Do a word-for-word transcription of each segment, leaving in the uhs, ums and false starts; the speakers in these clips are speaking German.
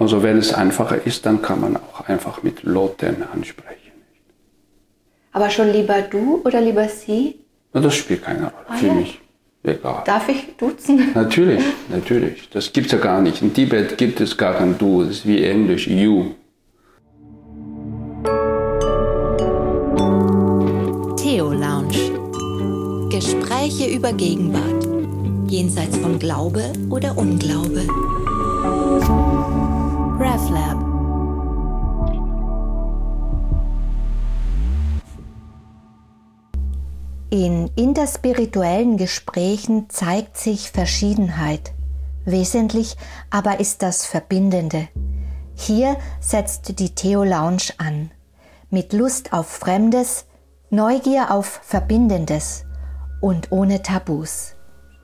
Also wenn es einfacher ist, dann kann man auch einfach mit Loten ansprechen. Aber schon lieber du oder lieber sie? Na, das spielt keine Rolle Ah, für ja. mich. Egal. Darf ich duzen? Natürlich, natürlich. Das gibt es ja gar nicht. In Tibet gibt es gar kein Du. Das ist wie Englisch, you. Theo Lounge. Gespräche über Gegenwart. Jenseits von Glaube oder Unglaube. RefLab. In interspirituellen Gesprächen zeigt sich Verschiedenheit. Wesentlich aber ist das Verbindende. Hier setzt die Theo Lounge an. Mit Lust auf Fremdes, Neugier auf Verbindendes und ohne Tabus.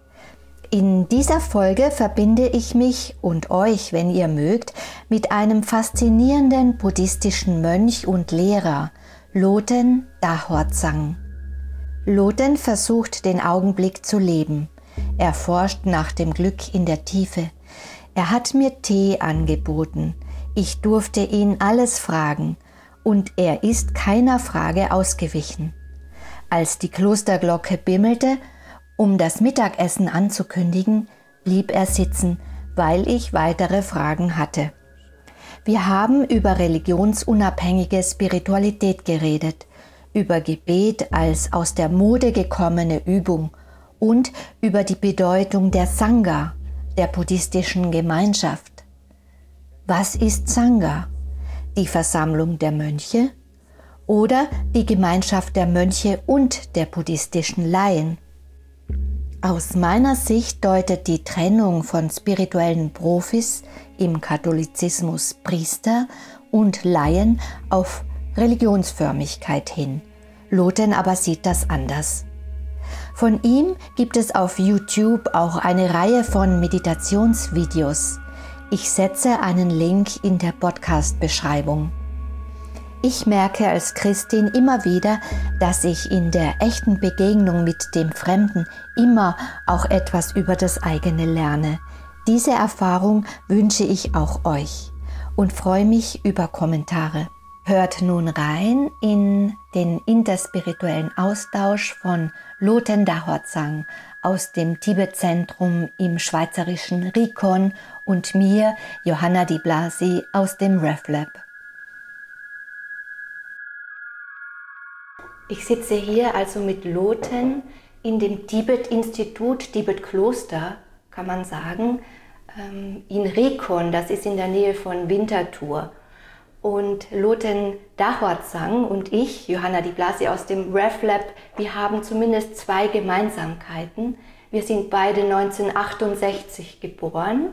In dieser Folge verbinde ich mich und euch, wenn ihr mögt, mit einem faszinierenden buddhistischen Mönch und Lehrer, Loten Dahorzang. Loten versucht, den Augenblick zu leben. Er forscht nach dem Glück in der Tiefe. Er hat mir Tee angeboten. Ich durfte ihn alles fragen und er ist keiner Frage ausgewichen. Als die Klosterglocke bimmelte, um das Mittagessen anzukündigen, blieb er sitzen, weil ich weitere Fragen hatte. Wir haben über religionsunabhängige Spiritualität geredet, über Gebet als aus der Mode gekommene Übung und über die Bedeutung der Sangha, der buddhistischen Gemeinschaft. Was ist Sangha? Die Versammlung der Mönche oder die Gemeinschaft der Mönche und der buddhistischen Laien? Aus meiner Sicht deutet die Trennung von spirituellen Profis, im Katholizismus Priester und Laien, auf Religionsförmigkeit hin. Loten aber sieht das anders. Von ihm gibt es auf YouTube auch eine Reihe von Meditationsvideos. Ich setze einen Link in der Podcast-Beschreibung. Ich merke als Christin immer wieder, dass ich in der echten Begegnung mit dem Fremden immer auch etwas über das eigene lerne. Diese Erfahrung wünsche ich auch euch und freue mich über Kommentare. Hört nun rein in den interspirituellen Austausch von Loten Dahorzang aus dem Tibet-Zentrum im schweizerischen Rikon und mir, Johanna Di Blasi, aus dem RefLab. Ich sitze hier also mit Loten in dem Tibet-Institut, Tibet-Kloster, kann man sagen, in Rikon, das ist in der Nähe von Winterthur. Und Loten Dahorzang und ich, Johanna Di Blasi aus dem RefLab, wir haben zumindest zwei Gemeinsamkeiten. Wir sind beide neunzehnhundertachtundsechzig geboren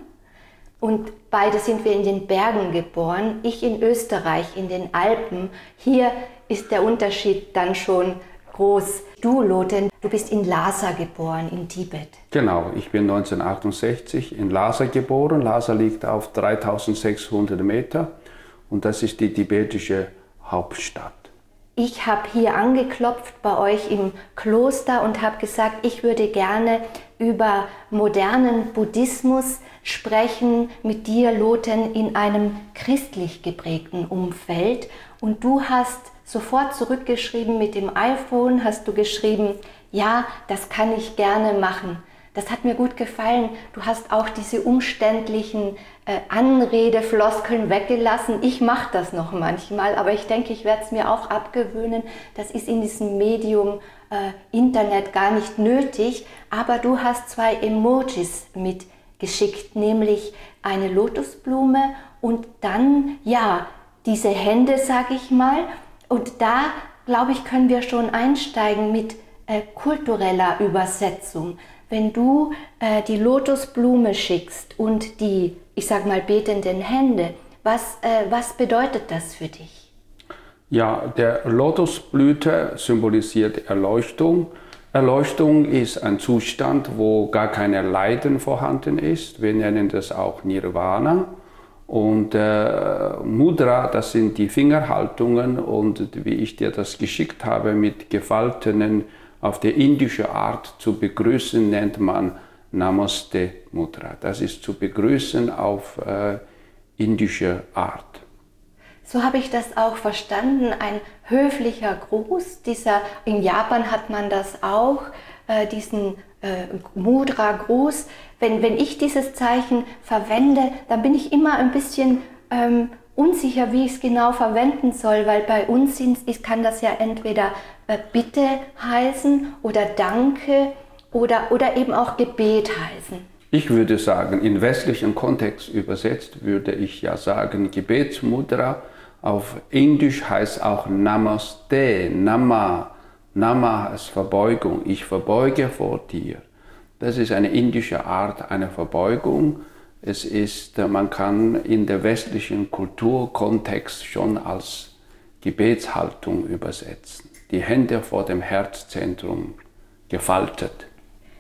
und beide sind wir in den Bergen geboren. Ich in Österreich, in den Alpen. Hier ist der Unterschied dann schon groß. Du, Loten, du bist in Lhasa geboren, in Tibet. Genau, ich bin neunzehnhundertachtundsechzig in Lhasa geboren. Lhasa liegt auf dreitausendsechshundert Meter. Und das ist die tibetische Hauptstadt. Ich habe hier angeklopft bei euch im Kloster und habe gesagt, ich würde gerne über modernen Buddhismus sprechen mit dir, Loten, in einem christlich geprägten Umfeld. Und du hast sofort zurückgeschrieben mit dem iPhone, hast du geschrieben, ja, das kann ich gerne machen. Das hat mir gut gefallen. Du hast auch diese umständlichen äh, Anredefloskeln weggelassen. Ich mache das noch manchmal, aber ich denke, ich werde es mir auch abgewöhnen. Das ist in diesem Medium äh, Internet gar nicht nötig. Aber du hast zwei Emojis mitgeschickt, nämlich eine Lotusblume und dann, ja, diese Hände, sage ich mal. Und da, glaube ich, können wir schon einsteigen mit äh, kultureller Übersetzung. Wenn du äh, die Lotusblume schickst und die, ich sag mal, betenden Hände, was, äh, was bedeutet das für dich? Ja, der Lotusblüte symbolisiert Erleuchtung. Erleuchtung ist ein Zustand, wo gar keine Leiden vorhanden ist. Wir nennen das auch Nirvana. Und äh, Mudra, das sind die Fingerhaltungen und wie ich dir das geschickt habe, mit gefaltenen, auf der indische Art zu begrüßen, nennt man Namaste Mudra. Das ist zu begrüßen auf äh, indische Art. So habe ich das auch verstanden, ein höflicher Gruß. Dieser, in Japan hat man das auch, äh, diesen äh, Mudra-Gruß. Wenn, wenn ich dieses Zeichen verwende, dann bin ich immer ein bisschen ähm, unsicher, wie ich es genau verwenden soll, weil bei uns ist, kann das ja entweder äh, Bitte heißen oder Danke oder, oder eben auch Gebet heißen. Ich würde sagen, in westlichen Kontext übersetzt würde ich ja sagen, Gebetsmudra auf Indisch heißt auch Namaste, Nama. Nama heißt Verbeugung, ich verbeuge vor dir. Das ist eine indische Art, eine Verbeugung. Es ist, man kann in der westlichen Kulturkontext schon als Gebetshaltung übersetzen. Die Hände vor dem Herzzentrum gefaltet.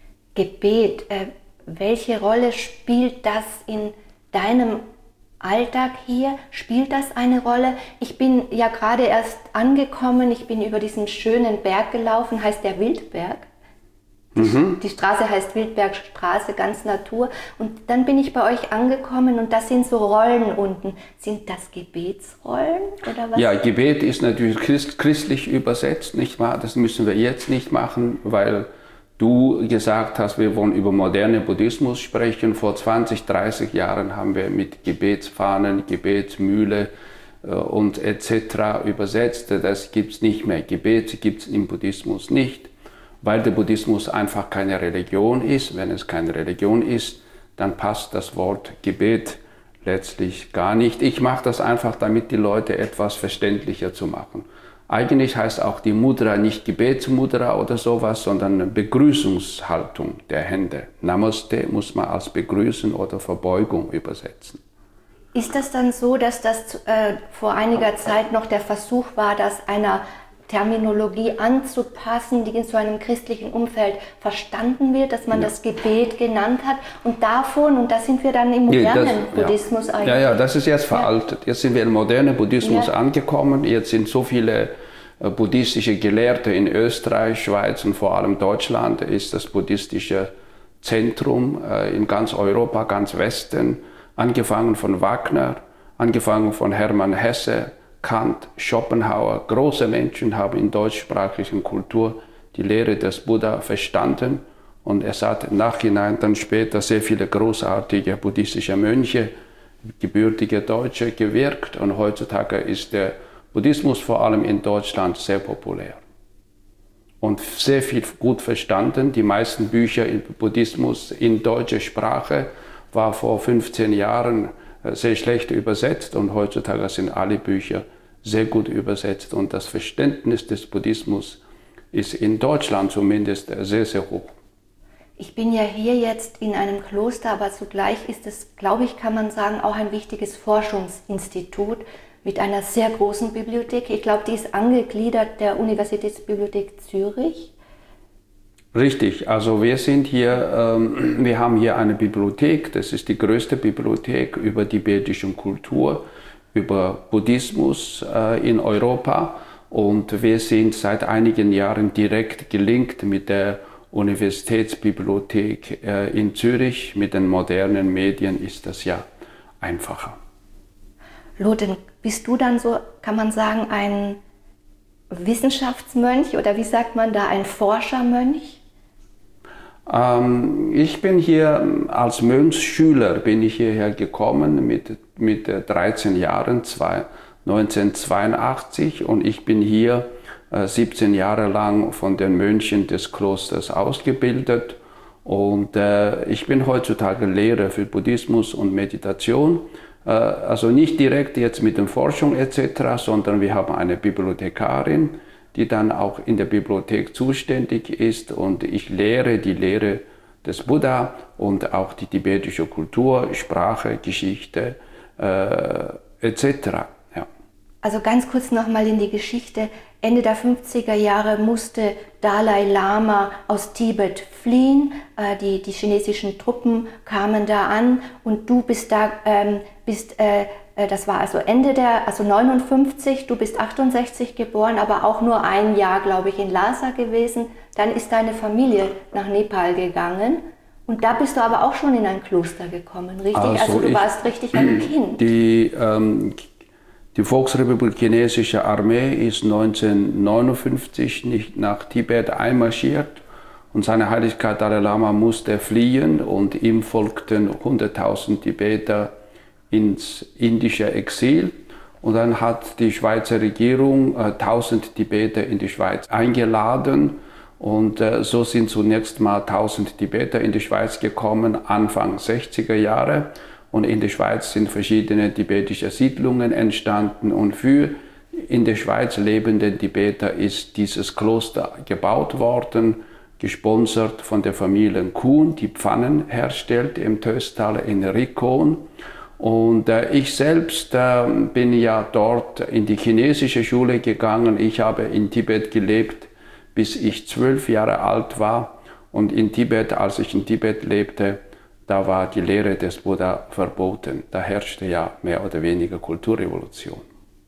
Gebet, äh, welche Rolle spielt das in deinem Alltag hier? Spielt das eine Rolle? Ich bin ja gerade erst angekommen, ich bin über diesen schönen Berg gelaufen, heißt der Wildberg. Die, mhm. die Straße heißt Wildbergstraße, ganz Natur. Und dann bin ich bei euch angekommen und das sind so Rollen unten. Sind das Gebetsrollen oder was? Ja, Gebet ist natürlich christ, christlich übersetzt, nicht wahr? Das müssen wir jetzt nicht machen, weil du gesagt hast, wir wollen über modernen Buddhismus sprechen. Vor zwanzig, dreißig Jahren haben wir mit Gebetsfahnen, Gebetsmühle äh, und et cetera übersetzt. Das gibt es nicht mehr. Gebet gibt es im Buddhismus nicht, weil der Buddhismus einfach keine Religion ist. Wenn es keine Religion ist, dann passt das Wort Gebet letztlich gar nicht. Ich mache das einfach, damit die Leute etwas verständlicher zu machen. Eigentlich heißt auch die Mudra nicht Gebetsmudra oder sowas, sondern Begrüßungshaltung der Hände. Namaste muss man als Begrüßen oder Verbeugung übersetzen. Ist das dann so, dass das äh, vor einiger Zeit noch der Versuch war, das einer Terminologie anzupassen, die in so einem christlichen Umfeld verstanden wird, dass man ja. das Gebet genannt hat und davon, und da sind wir dann im modernen ja, das, Buddhismus ja. eigentlich. Ja, ja, das ist jetzt veraltet. Jetzt sind wir im modernen Buddhismus ja. angekommen. Jetzt sind so viele äh, buddhistische Gelehrte in Österreich, Schweiz und vor allem Deutschland ist das buddhistische Zentrum äh, in ganz Europa, ganz Westen, angefangen von Wagner, angefangen von Hermann Hesse, Kant, Schopenhauer, große Menschen haben in deutschsprachigen Kultur die Lehre des Buddha verstanden und es hat im Nachhinein dann später sehr viele großartige buddhistische Mönche, gebürtige Deutsche gewirkt und heutzutage ist der Buddhismus vor allem in Deutschland sehr populär und sehr viel gut verstanden. Die meisten Bücher im Buddhismus in deutscher Sprache war vor fünfzehn Jahren sehr schlecht übersetzt und heutzutage sind alle Bücher sehr gut übersetzt und das Verständnis des Buddhismus ist in Deutschland zumindest sehr, sehr hoch. Ich bin ja hier jetzt in einem Kloster, aber zugleich ist es, glaube ich, kann man sagen, auch ein wichtiges Forschungsinstitut mit einer sehr großen Bibliothek. Ich glaube, die ist angegliedert der Universitätsbibliothek Zürich. Richtig, also wir sind hier, ähm, wir haben hier eine Bibliothek, das ist die größte Bibliothek über tibetische Kultur, über Buddhismus äh, in Europa und wir sind seit einigen Jahren direkt gelinkt mit der Universitätsbibliothek äh, in Zürich. Mit den modernen Medien ist das ja einfacher. Lothar, bist du dann so, kann man sagen, ein Wissenschaftsmönch oder wie sagt man da, ein Forschermönch? Ähm, ich bin hier als Mönchsschüler bin ich hierher gekommen mit, mit dreizehn Jahren, neunzehnhundertzweiundachtzig und ich bin hier äh, siebzehn Jahre lang von den Mönchen des Klosters ausgebildet und äh, ich bin heutzutage Lehrer für Buddhismus und Meditation. Äh, also nicht direkt jetzt mit der Forschung et cetera, sondern wir haben eine Bibliothekarin, die dann auch in der Bibliothek zuständig ist und ich lehre die Lehre des Buddha und auch die tibetische Kultur, Sprache, Geschichte äh, et cetera. Ja. Also ganz kurz nochmal in die Geschichte. Ende der fünfziger Jahre musste Dalai Lama aus Tibet fliehen. Äh, die, die chinesischen Truppen kamen da an und du bist da, ähm, bist äh, das war also Ende der, also neunundfünfzig, du bist achtundsechzig geboren, aber auch nur ein Jahr, glaube ich, in Lhasa gewesen. Dann ist deine Familie nach Nepal gegangen Und da bist du aber auch schon in ein Kloster gekommen, richtig? Also, also du ich, warst richtig ein Kind. Die, ähm, die Volksrepublik Chinesische Armee ist neunzehnhundertneunundfünfzig nicht nach Tibet einmarschiert und seine Heiligkeit Dalai Lama musste fliehen und ihm folgten hunderttausend Tibeter ins indische Exil. Und dann hat die Schweizer Regierung äh, tausend Tibeter in die Schweiz eingeladen. Und äh, so sind zunächst mal tausend Tibeter in die Schweiz gekommen, Anfang sechziger Jahre. Und in der Schweiz sind verschiedene tibetische Siedlungen entstanden. Und für in der Schweiz lebende Tibeter ist dieses Kloster gebaut worden, gesponsert von der Familie Kuhn, die Pfannen herstellt im Töstal in Rikon. Und äh, ich selbst äh, bin ja dort in die chinesische Schule gegangen. Ich habe in Tibet gelebt, bis ich zwölf Jahre alt war. Und in Tibet, als ich in Tibet lebte, da war die Lehre des Buddha verboten. Da herrschte ja mehr oder weniger Kulturrevolution.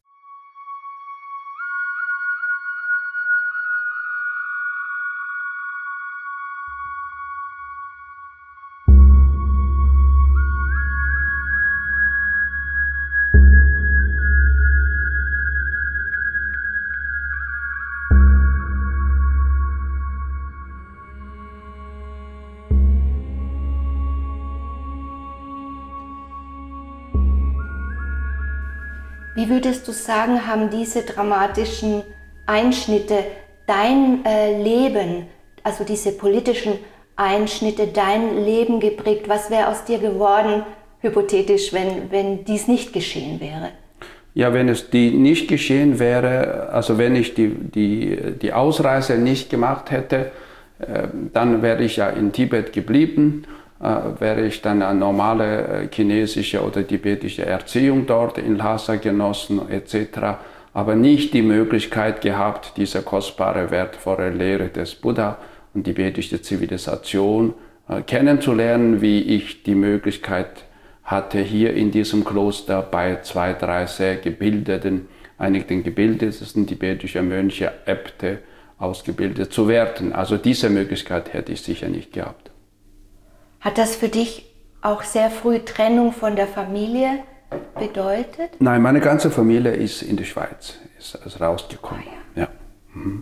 Wie würdest du sagen, haben diese dramatischen Einschnitte dein äh, Leben, also diese politischen Einschnitte, dein Leben geprägt? Was wäre aus dir geworden, hypothetisch, wenn, wenn dies nicht geschehen wäre? Ja, wenn es die nicht geschehen wäre, also wenn ich die, die, die Ausreise nicht gemacht hätte, äh, dann wäre ich ja in Tibet geblieben. Äh, wäre ich dann eine normale äh, chinesische oder tibetische Erziehung dort in Lhasa genossen et cetera, aber nicht die Möglichkeit gehabt, diese kostbare, wertvolle Lehre des Buddha und tibetische Zivilisation äh, kennenzulernen, wie ich die Möglichkeit hatte, hier in diesem Kloster bei zwei, drei sehr gebildeten, einigen gebildetsten tibetischen Mönche, Äbte ausgebildet zu werden. Also diese Möglichkeit hätte ich sicher nicht gehabt. Hat das für dich auch sehr früh Trennung von der Familie bedeutet? Nein, meine ganze Familie ist in der Schweiz, ist, ist rausgekommen. Oh ja. Ja. Mhm.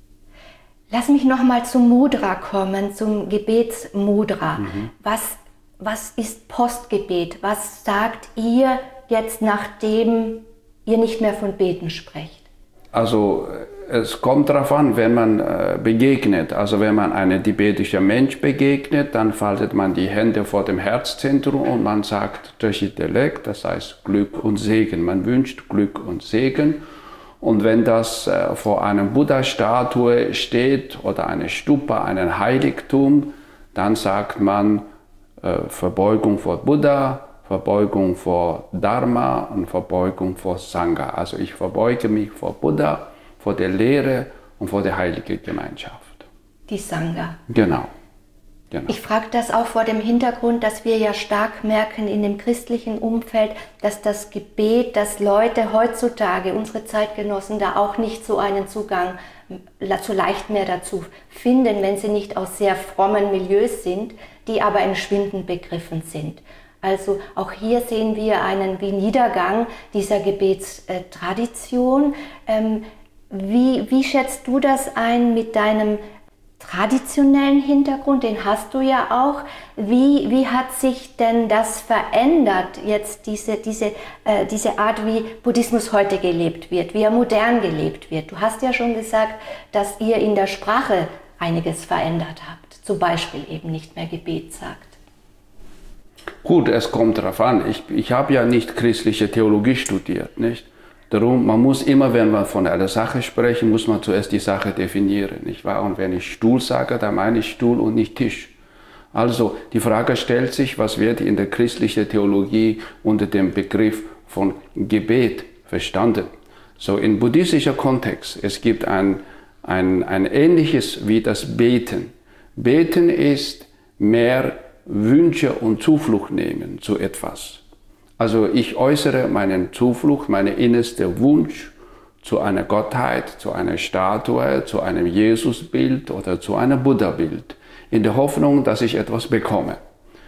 Lass mich noch mal zum Mudra kommen, zum Gebetsmudra. Mhm. Was, was ist Postgebet? Was sagt ihr jetzt, nachdem ihr nicht mehr von Beten sprecht? Also es kommt darauf an, wenn man äh, begegnet. Also wenn man einem tibetischen Mensch begegnet, dann faltet man die Hände vor dem Herzzentrum und man sagt Trishitelek, das heißt Glück und Segen. Man wünscht Glück und Segen. Und wenn das äh, vor einer Buddha-Statue steht oder eine Stupa, ein Heiligtum, dann sagt man äh, Verbeugung vor Buddha, Verbeugung vor Dharma und Verbeugung vor Sangha. Also ich verbeuge mich vor Buddha, vor der Lehre und vor der heiligen Gemeinschaft. Die Sangha. Genau. genau. Ich frage das auch vor dem Hintergrund, dass wir ja stark merken in dem christlichen Umfeld, dass das Gebet, dass Leute heutzutage, unsere Zeitgenossen, da auch nicht so einen Zugang so leicht mehr dazu finden, wenn sie nicht aus sehr frommen Milieus sind, die aber in Schwinden begriffen sind. Also auch hier sehen wir einen wie Niedergang dieser Gebetstradition. Ähm, wie, wie schätzt du das ein mit deinem traditionellen Hintergrund? Den hast du ja auch. Wie, wie hat sich denn das verändert, jetzt diese, diese, äh, diese Art, wie Buddhismus heute gelebt wird, wie er modern gelebt wird? Du hast ja schon gesagt, dass ihr in der Sprache einiges verändert habt. Zum Beispiel eben nicht mehr Gebet sagt. Gut, es kommt darauf an. Ich, ich habe ja nicht christliche Theologie studiert, nicht? Darum, man muss immer, wenn man von einer Sache sprechen, muss man zuerst die Sache definieren, nicht wahr? Und wenn ich Stuhl sage, dann meine ich Stuhl und nicht Tisch. Also, die Frage stellt sich, was wird in der christlichen Theologie unter dem Begriff von Gebet verstanden? So, in buddhistischer Kontext, es gibt ein, ein, ein ähnliches wie das Beten. Beten ist mehr Wünsche und Zuflucht nehmen zu etwas. Also ich äußere meinen Zuflucht, meinen innersten Wunsch zu einer Gottheit, zu einer Statue, zu einem Jesusbild oder zu einem Buddha-Bild. in der Hoffnung, dass ich etwas bekomme.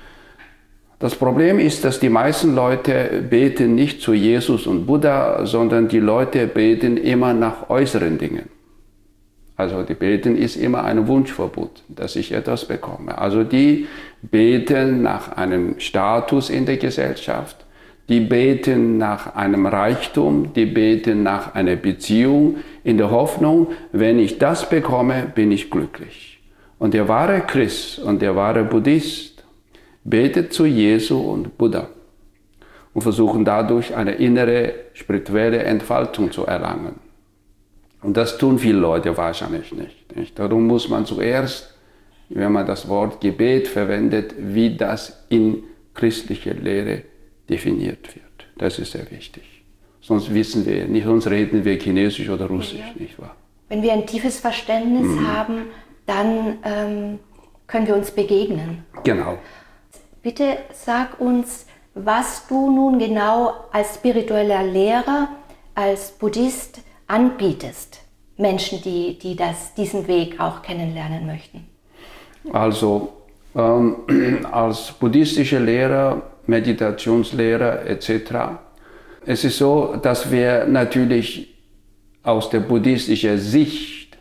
Das Problem ist, dass die meisten Leute beten nicht zu Jesus und Buddha, sondern die Leute beten immer nach äußeren Dingen. Also die Beten ist immer ein Wunschverbot, dass ich etwas bekomme. Also die beten nach einem Status in der Gesellschaft, die beten nach einem Reichtum, die beten nach einer Beziehung in der Hoffnung, wenn ich das bekomme, bin ich glücklich. Und der wahre Christ und der wahre Buddhist betet zu Jesu und Buddha und versuchen dadurch eine innere spirituelle Entfaltung zu erlangen. Und das tun viele Leute wahrscheinlich nicht, nicht. Darum muss man zuerst, wenn man das Wort Gebet verwendet, wie das in christlicher Lehre definiert wird. Das ist sehr wichtig. Sonst wissen wir nicht, sonst reden wir Chinesisch oder Russisch, ja. Nicht wahr? Wenn wir ein tiefes Verständnis mhm. haben, dann ähm, können wir uns begegnen. Genau. Bitte sag uns, was du nun genau als spiritueller Lehrer, als Buddhist anbietest, Menschen, die, die das, diesen Weg auch kennenlernen möchten. Also ähm, als buddhistischer Lehrer, Meditationslehrer et cetera. Es ist so, dass wir natürlich aus der buddhistischen Sicht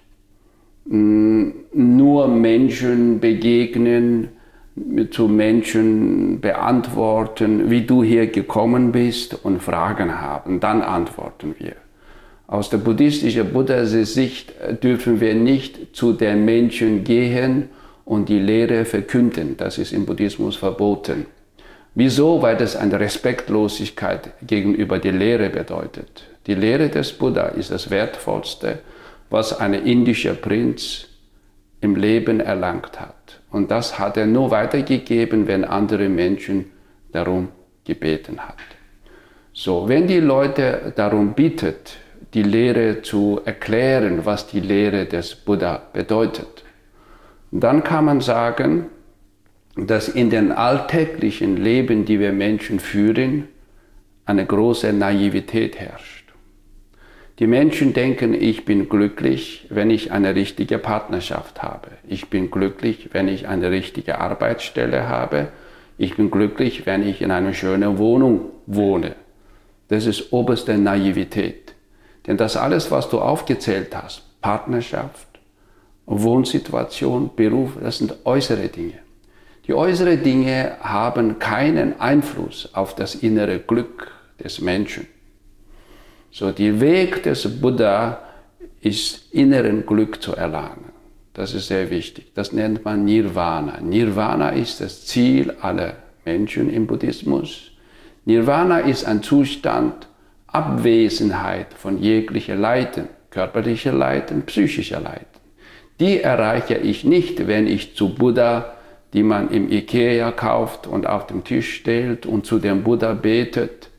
mh, nur Menschen begegnen, zu Menschen beantworten, wie du hier gekommen bist und Fragen haben. Dann antworten wir. Aus der buddhistischen Buddha-Sicht dürfen wir nicht zu den Menschen gehen und die Lehre verkünden. Das ist im Buddhismus verboten. Wieso? Weil das eine Respektlosigkeit gegenüber der Lehre bedeutet. Die Lehre des Buddha ist das Wertvollste, was ein indischer Prinz im Leben erlangt hat. Und das hat er nur weitergegeben, wenn andere Menschen darum gebeten hat. So, wenn die Leute darum bittet, die Lehre zu erklären, was die Lehre des Buddha bedeutet, dann kann man sagen, dass in den alltäglichen Leben, die wir Menschen führen, eine große Naivität herrscht. Die Menschen denken, ich bin glücklich, wenn ich eine richtige Partnerschaft habe. Ich bin glücklich, wenn ich eine richtige Arbeitsstelle habe. Ich bin glücklich, wenn ich in einer schönen Wohnung wohne. Das ist oberste Naivität. Denn das alles, was du aufgezählt hast, Partnerschaft, Wohnsituation, Beruf, das sind äußere Dinge. Die äußeren Dinge haben keinen Einfluss auf das innere Glück des Menschen. So, der Weg des Buddha ist, inneren Glück zu erlangen. Das ist sehr wichtig. Das nennt man Nirvana. Nirvana ist das Ziel aller Menschen im Buddhismus. Nirvana ist ein Zustand, Abwesenheit von jeglicher Leiden, körperlicher Leiden, psychischer Leiden. Die erreiche ich nicht, wenn ich zu Buddha, die man im Ikea kauft und auf den Tisch stellt und zu dem Buddha betet,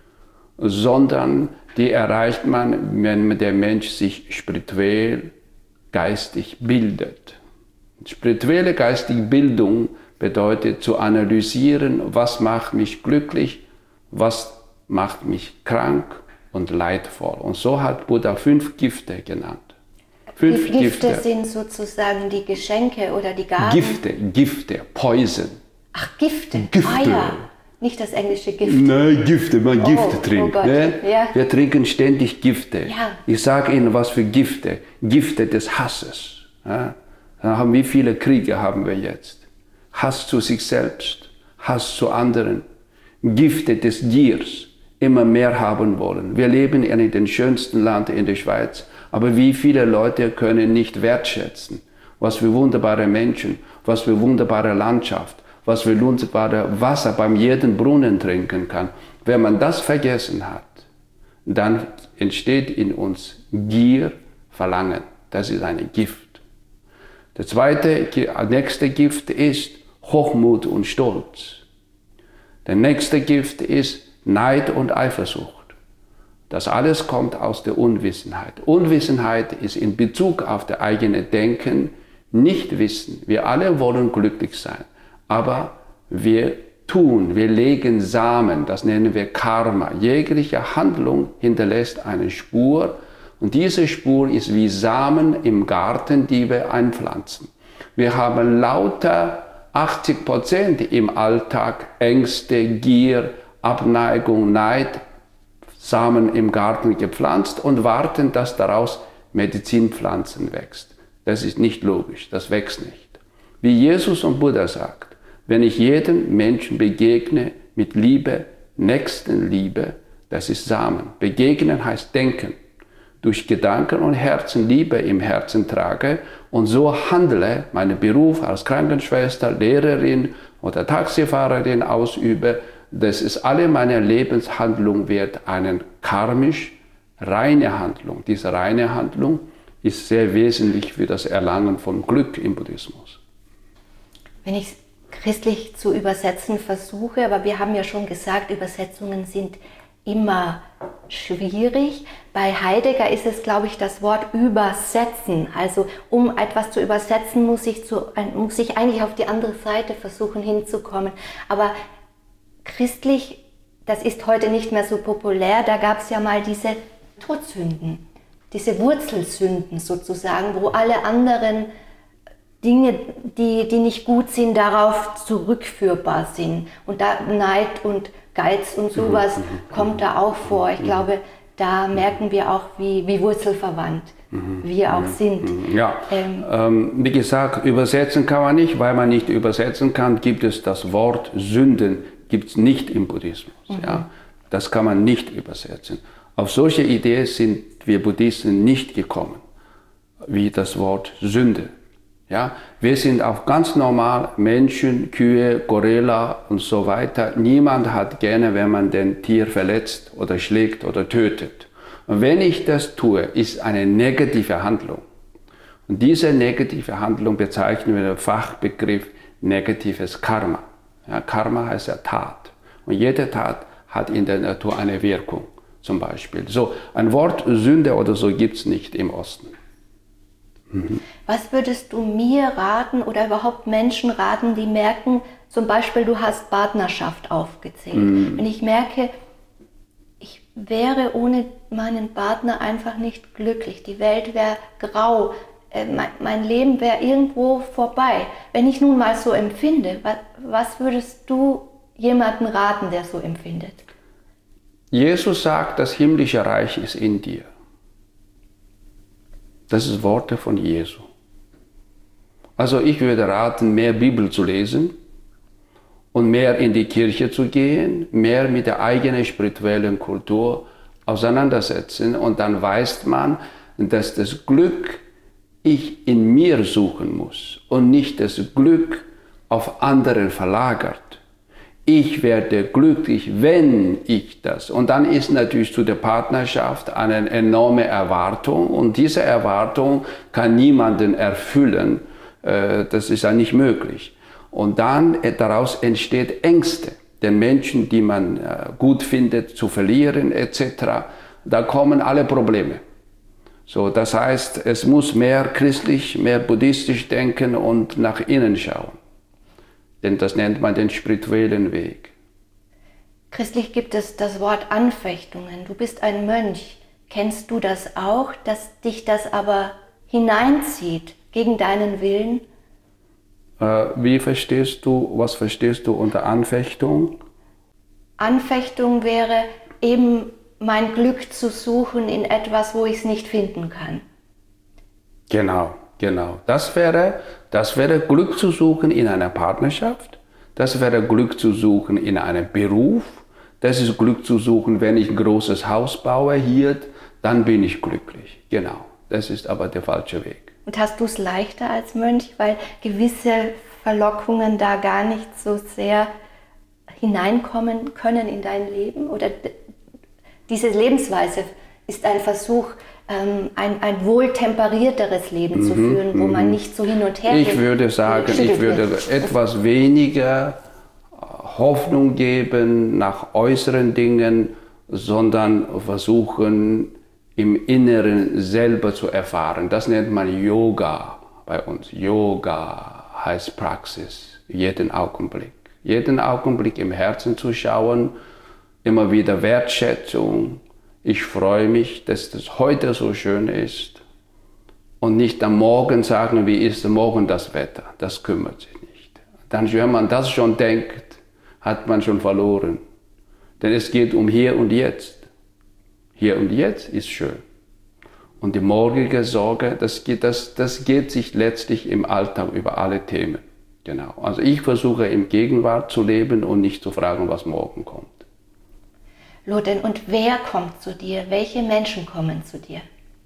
sondern die erreicht man, wenn der Mensch sich spirituell, geistig bildet. Spirituelle geistige Bildung bedeutet zu analysieren, was macht mich glücklich, was macht mich krank und leidvoll. Und so hat Buddha fünf Gifte genannt. Fünf die Gifte, Gifte sind sozusagen die Geschenke oder die Gaben? Gifte, Gifte, Poison. Ach, Gifte. Gifte. Ah ja, nicht das englische Gift. Nein, Gifte, man Oh, Gifte oh trinkt. Gott, Ne? ja. Wir trinken ständig Gifte. Ja. Ich sage Ihnen, was für Gifte. Gifte des Hasses. Ja? Da haben, wie viele Kriege haben wir jetzt? Hass zu sich selbst, Hass zu anderen. Gifte des Giers, immer mehr haben wollen. Wir leben in dem schönsten Land in der Schweiz, aber wie viele Leute können nicht wertschätzen, was für wunderbare Menschen, was für wunderbare Landschaft, was für wunderbare Wasser beim jeden Brunnen trinken kann. Wenn man das vergessen hat, dann entsteht in uns Gier, Verlangen. Das ist ein Gift. Der zweite, nächste Gift ist Hochmut und Stolz. Der nächste Gift ist Neid und Eifersucht. Das alles kommt aus der Unwissenheit. Unwissenheit ist in Bezug auf das eigene Denken, nicht wissen. Wir alle wollen glücklich sein, aber wir tun, wir legen Samen, das nennen wir Karma. Jegliche Handlung hinterlässt eine Spur und diese Spur ist wie Samen im Garten, die wir einpflanzen. Wir haben lauter achtzig Prozent im Alltag Ängste, Gier, Abneigung, Neid, Samen im Garten gepflanzt und warten, dass daraus Medizinpflanzen wächst. Das ist nicht logisch, das wächst nicht. Wie Jesus und Buddha sagt, wenn ich jedem Menschen begegne mit Liebe, Nächstenliebe, das ist Samen. Begegnen heißt denken. Durch Gedanken und Herzen Liebe im Herzen trage und so handle, meinen Beruf als Krankenschwester, Lehrerin oder Taxifahrerin ausübe, das ist alle meine Lebenshandlung wert, eine karmisch reine Handlung. Diese reine Handlung ist sehr wesentlich für das Erlangen von Glück im Buddhismus. Wenn ich es christlich zu übersetzen versuche, aber wir haben ja schon gesagt, Übersetzungen sind immer schwierig. Bei Heidegger ist es, glaube ich, das Wort übersetzen. Also um etwas zu übersetzen, muss ich, zu, muss ich eigentlich auf die andere Seite versuchen hinzukommen. Aber christlich, das ist heute nicht mehr so populär, da gab es ja mal diese Todsünden, diese Wurzelsünden sozusagen, wo alle anderen Dinge, die, die nicht gut sind, darauf zurückführbar sind. Und da Neid und Geiz und sowas kommt da auch vor. Ich glaube, da merken wir auch, wie, wie wurzelverwandt wir auch sind. Ja, ähm, ähm, wie gesagt, übersetzen kann man nicht. Weil man nicht übersetzen kann, gibt es das Wort Sünden, gibt es nicht im Buddhismus. Mhm. Ja? Das kann man nicht übersetzen. Auf solche Ideen sind wir Buddhisten nicht gekommen, wie das Wort Sünde. Ja, wir sind auch ganz normal Menschen, Kühe, Gorilla und so weiter. Niemand hat gerne, wenn man den Tier verletzt oder schlägt oder tötet. Und wenn ich das tue, ist eine negative Handlung. Und diese negative Handlung bezeichnen wir den Fachbegriff negatives Karma. Ja, Karma heißt ja Tat. Und jede Tat hat in der Natur eine Wirkung, zum Beispiel. So, ein Wort Sünde oder so gibt es nicht im Osten. Was würdest du mir raten oder überhaupt Menschen raten, die merken, zum Beispiel du hast Partnerschaft aufgezählt. Mhm. Wenn ich merke, ich wäre ohne meinen Partner einfach nicht glücklich, die Welt wäre grau, äh, mein, mein Leben wäre irgendwo vorbei. Wenn ich nun mal so empfinde, was, was würdest du jemandem raten, der so empfindet? Jesus sagt, das himmlische Reich ist in dir. Das sind Worte von Jesu. Also ich würde raten, mehr Bibel zu lesen und mehr in die Kirche zu gehen, mehr mit der eigenen spirituellen Kultur auseinandersetzen. Und dann weiß man, dass das Glück ich in mir suchen muss und nicht das Glück auf anderen verlagert. Ich werde glücklich, wenn ich das. Und dann ist natürlich zu der Partnerschaft eine enorme Erwartung. Und diese Erwartung kann niemanden erfüllen. Das ist ja nicht möglich. Und dann daraus entsteht Ängste, den Menschen, die man gut findet, zu verlieren et cetera. Da kommen alle Probleme. So, das heißt, es muss mehr christlich, mehr buddhistisch denken und nach innen schauen. Denn das nennt man den spirituellen Weg. Christlich gibt es das Wort Anfechtungen. Du bist ein Mönch. Kennst du das auch, dass dich das aber hineinzieht gegen deinen Willen? Äh, wie verstehst du, was verstehst du unter Anfechtung? Anfechtung wäre eben mein Glück zu suchen in etwas, wo ich es nicht finden kann. Genau. Genau, das wäre, das wäre Glück zu suchen in einer Partnerschaft, das wäre Glück zu suchen in einem Beruf, das ist Glück zu suchen, wenn ich ein großes Haus baue hier, dann bin ich glücklich. Genau, das ist aber der falsche Weg. Und hast du es leichter als Mönch, weil gewisse Verlockungen da gar nicht so sehr hineinkommen können in dein Leben? Oder diese Lebensweise ist ein Versuch, Ein, ein wohltemperierteres Leben mhm, zu führen, wo man nicht so hin und her geht. Ich würde sagen, ich würde etwas weniger Hoffnung geben nach äußeren Dingen, sondern versuchen, im Inneren selber zu erfahren. Das nennt man Yoga bei uns. Yoga heißt Praxis, jeden Augenblick. Jeden Augenblick im Herzen zu schauen, immer wieder Wertschätzung. Ich freue mich, dass das heute so schön ist. und nicht am Morgen sagen, wie ist morgen das Wetter. Das kümmert sich nicht. Dann, wenn man das schon denkt, hat man schon verloren. Denn es geht um Hier und Jetzt. Hier und Jetzt ist schön. Und die morgige Sorge, das geht, das, das geht sich letztlich im Alltag über alle Themen. Genau. Also ich versuche im Gegenwart zu leben und nicht zu fragen, was morgen kommt. Lothar, und wer kommt zu dir? Welche Menschen kommen zu dir?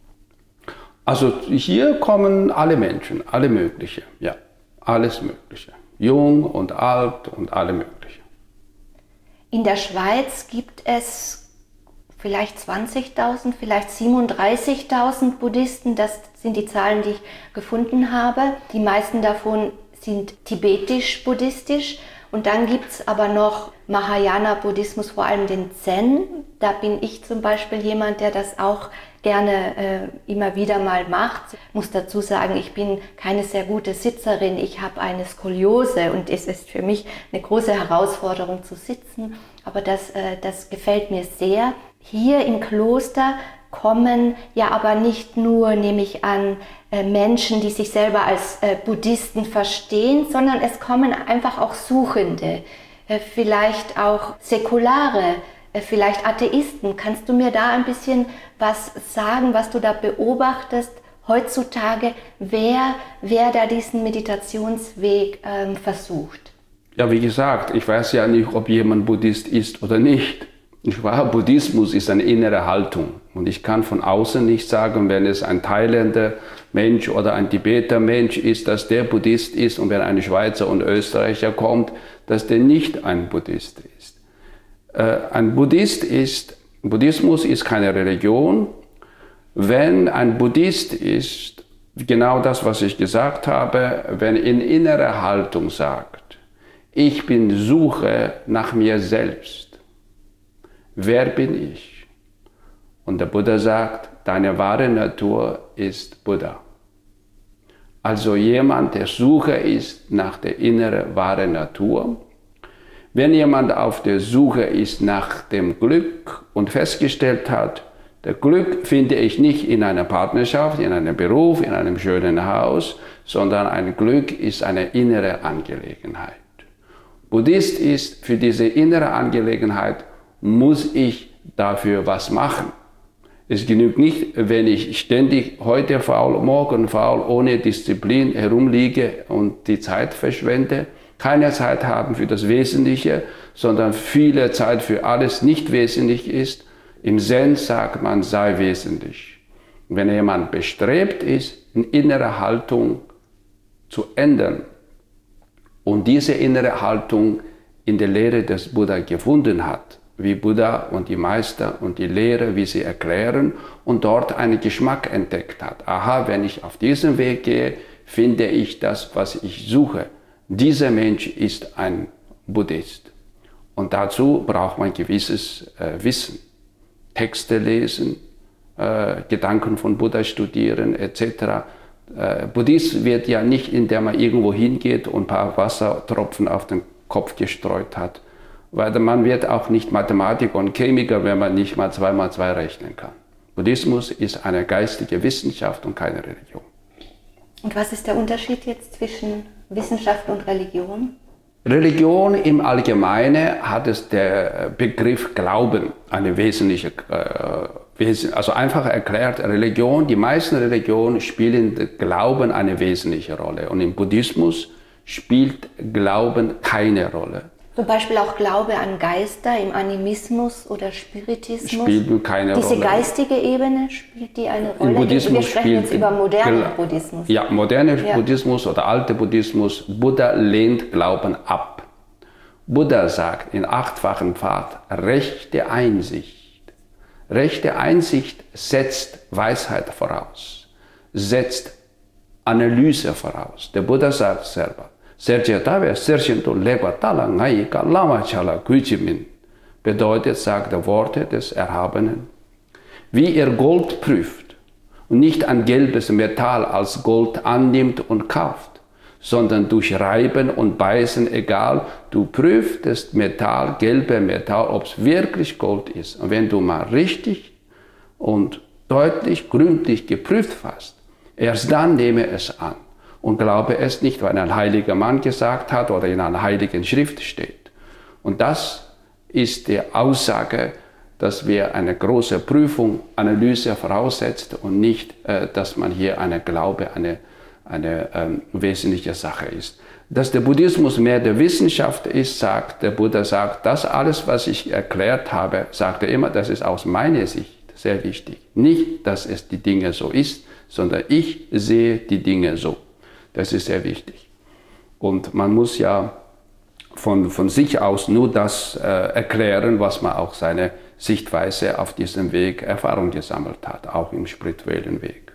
Also hier kommen alle Menschen, alle mögliche, ja, alles Mögliche. Jung und alt und alle mögliche. In der Schweiz gibt es vielleicht zwanzigtausend, vielleicht siebenunddreißigtausend Buddhisten. Das sind die Zahlen, die ich gefunden habe. Die meisten davon sind tibetisch-buddhistisch. Und dann gibt es aber noch Mahayana-Buddhismus, vor allem den Zen. Da bin ich zum Beispiel jemand, der das auch gerne äh, immer wieder mal macht. Ich muss dazu sagen, ich bin keine sehr gute Sitzerin. Ich habe eine Skoliose und es ist für mich eine große Herausforderung zu sitzen. Aber das, äh, das gefällt mir sehr. Hier im Kloster kommen ja aber nicht nur, nehme ich an, Menschen, die sich selber als Buddhisten verstehen, sondern es kommen einfach auch Suchende, vielleicht auch Säkulare, vielleicht Atheisten. Kannst du mir da ein bisschen was sagen, was du da beobachtest heutzutage, wer, wer da diesen Meditationsweg ähm, versucht? Ja, wie gesagt, ich weiß ja nicht, ob jemand Buddhist ist oder nicht. Nicht wahr? Buddhismus ist eine innere Haltung. Und ich kann von außen nicht sagen, wenn es ein Thailänder Mensch oder ein Tibeter Mensch ist, dass der Buddhist ist. Und wenn ein Schweizer und Österreicher kommt, dass der nicht ein Buddhist ist. Äh, ein Buddhist ist, Buddhismus ist keine Religion. Wenn ein Buddhist ist, genau das, was ich gesagt habe, wenn in innerer Haltung sagt, ich bin Suche nach mir selbst. Wer bin ich? Und der Buddha sagt, deine wahre Natur ist Buddha. Also jemand, der Suche ist nach der inneren wahren Natur. Wenn jemand auf der Suche ist nach dem Glück und festgestellt hat, der Glück finde ich nicht in einer Partnerschaft, in einem Beruf, in einem schönen Haus, sondern ein Glück ist eine innere Angelegenheit. Buddhist ist für diese innere Angelegenheit, muss ich dafür was machen. Es genügt nicht, wenn ich ständig heute faul, morgen faul, ohne Disziplin herumliege und die Zeit verschwende, keine Zeit haben für das Wesentliche, sondern viele Zeit für alles nicht wesentlich ist. Im Zen sagt man, sei wesentlich. Wenn jemand bestrebt ist, eine innere Haltung zu ändern und diese innere Haltung in der Lehre des Buddha gefunden hat, wie Buddha und die Meister und die Lehre, wie sie erklären, und dort einen Geschmack entdeckt hat. Aha, wenn ich auf diesen Weg gehe, finde ich das, was ich suche. Dieser Mensch ist ein Buddhist. Und dazu braucht man gewisses äh, Wissen. Texte lesen, äh, Gedanken von Buddha studieren, et cetera. Äh, Buddhist wird ja nicht, indem man irgendwo hingeht und ein paar Wassertropfen auf den Kopf gestreut hat. Weil man wird auch nicht Mathematiker und Chemiker, wenn man nicht mal zwei mal zwei rechnen kann. Buddhismus ist eine geistige Wissenschaft und keine Religion. Und was ist der Unterschied jetzt zwischen Wissenschaft und Religion? Religion im Allgemeinen hat es der Begriff Glauben eine wesentliche, äh, also einfach erklärt, Religion, die meisten Religionen spielen Glauben eine wesentliche Rolle. Und im Buddhismus spielt Glauben keine Rolle. Zum Beispiel auch Glaube an Geister im Animismus oder Spiritismus. Spielt keine Diese Rolle. Diese geistige Ebene, spielt die eine Rolle? Im Buddhismus Wir sprechen jetzt über modernen Buddhismus. Ja, moderner ja. Buddhismus oder alter Buddhismus. Buddha lehnt Glauben ab. Buddha sagt in achtfachen Pfad, rechte Einsicht. Rechte Einsicht setzt Weisheit voraus, setzt Analyse voraus. Der Buddha sagt selber, bedeutet, sagt er, Worte des Erhabenen. Wie ihr Gold prüft und nicht ein gelbes Metall als Gold annimmt und kauft, sondern durch Reiben und Beißen, egal, du prüfst das Metall, gelbe Metall, ob es wirklich Gold ist. Und wenn du mal richtig und deutlich, gründlich geprüft hast, Erst dann nehme es an und glaube es nicht, weil ein heiliger Mann gesagt hat oder in einer heiligen Schrift steht. Und das ist die Aussage, dass wir eine große Prüfung, Analyse voraussetzt und nicht, äh, dass man hier eine Glaube, eine, eine ähm, wesentliche Sache ist. Dass der Buddhismus mehr der Wissenschaft ist, sagt der Buddha, sagt, das alles, was ich erklärt habe, sagt er immer, das ist aus meiner Sicht sehr wichtig. Nicht, dass es die Dinge so ist, sondern ich sehe die Dinge so. Das ist sehr wichtig. Und man muss ja von, von sich aus nur das äh, erklären, was man auch seine Sichtweise auf diesem Weg Erfahrung gesammelt hat, auch im spirituellen Weg.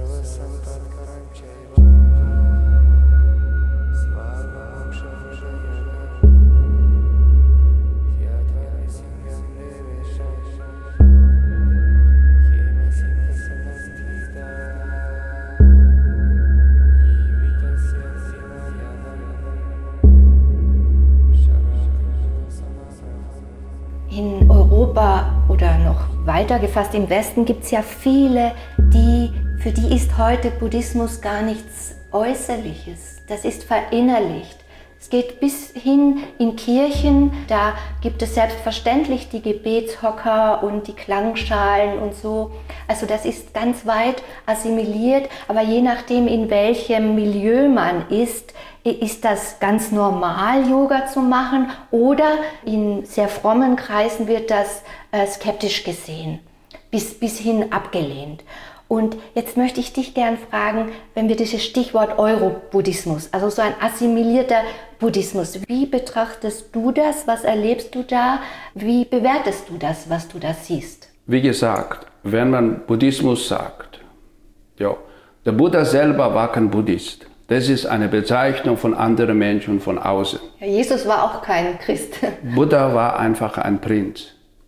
In Europa oder noch weiter gefasst im Westen gibt es ja viele, die, für die ist heute Buddhismus gar nichts Äußerliches. Das ist verinnerlicht. Es geht bis hin in Kirchen, da gibt es selbstverständlich die Gebetshocker und die Klangschalen und so. Also das ist ganz weit assimiliert, aber je nachdem, in welchem Milieu man ist, ist das ganz normal, Yoga zu machen, oder in sehr frommen Kreisen wird das äh, skeptisch gesehen, bis, bis hin abgelehnt. Und jetzt möchte ich dich gern fragen, wenn wir dieses Stichwort Euro-Buddhismus, also so ein assimilierter Buddhismus, wie betrachtest du das, was erlebst du da, wie bewertest du das, was du da siehst? Wie gesagt, wenn man Buddhismus sagt, ja, der Buddha selber war kein Buddhist. Das ist eine Bezeichnung von anderen Menschen von außen. Ja, Jesus war auch kein Christ. Buddha war einfach ein Prinz.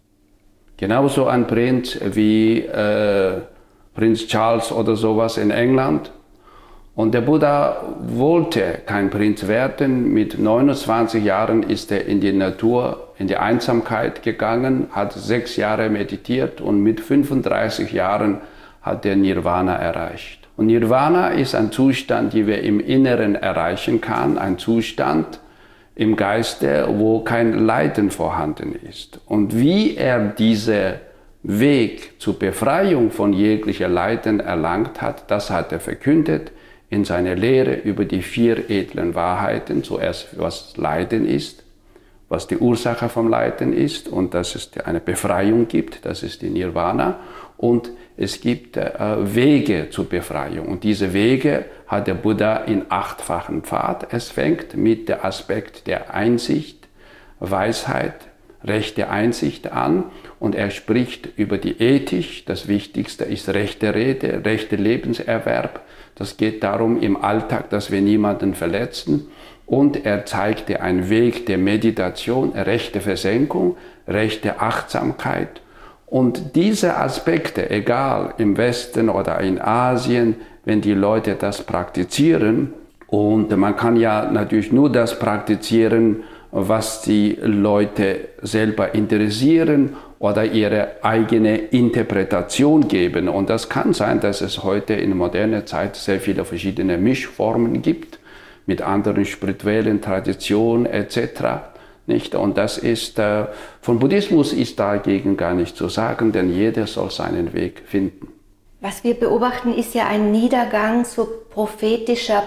Genauso ein Prinz wie äh, Prinz Charles oder sowas in England. Und der Buddha wollte kein Prinz werden. Mit neunundzwanzig Jahren ist er in die Natur, in die Einsamkeit gegangen, hat sechs Jahre meditiert und mit fünfunddreißig Jahren hat er Nirvana erreicht. Und Nirvana ist ein Zustand, den wir im Inneren erreichen können, ein Zustand im Geiste, wo kein Leiden vorhanden ist. Und wie er diesen Weg zur Befreiung von jeglicher Leiden erlangt hat, das hat er verkündet in seiner Lehre über die vier edlen Wahrheiten. Zuerst, was Leiden ist, was die Ursache vom Leiden ist und dass es eine Befreiung gibt, das ist die Nirvana. Und es gibt äh, Wege zur Befreiung. Und diese Wege hat der Buddha in achtfachen Pfad. Es fängt mit dem Aspekt der Einsicht, Weisheit, rechte Einsicht an. Und er spricht über die Ethik. Das Wichtigste ist rechte Rede, rechte Lebenserwerb. Das geht darum im Alltag, dass wir niemanden verletzen. Und er zeigte einen Weg der Meditation, rechte Versenkung, rechte Achtsamkeit. Und diese Aspekte, egal im Westen oder in Asien, wenn die Leute das praktizieren, und man kann ja natürlich nur das praktizieren, was die Leute selber interessieren oder ihre eigene Interpretation geben. Und das kann sein, dass es heute in moderner Zeit sehr viele verschiedene Mischformen gibt, mit anderen spirituellen Traditionen et cetera. Nicht? Und das ist, äh, von Buddhismus ist dagegen gar nicht zu sagen, denn jeder soll seinen Weg finden. Was wir beobachten, ist ja ein Niedergang so prophetischer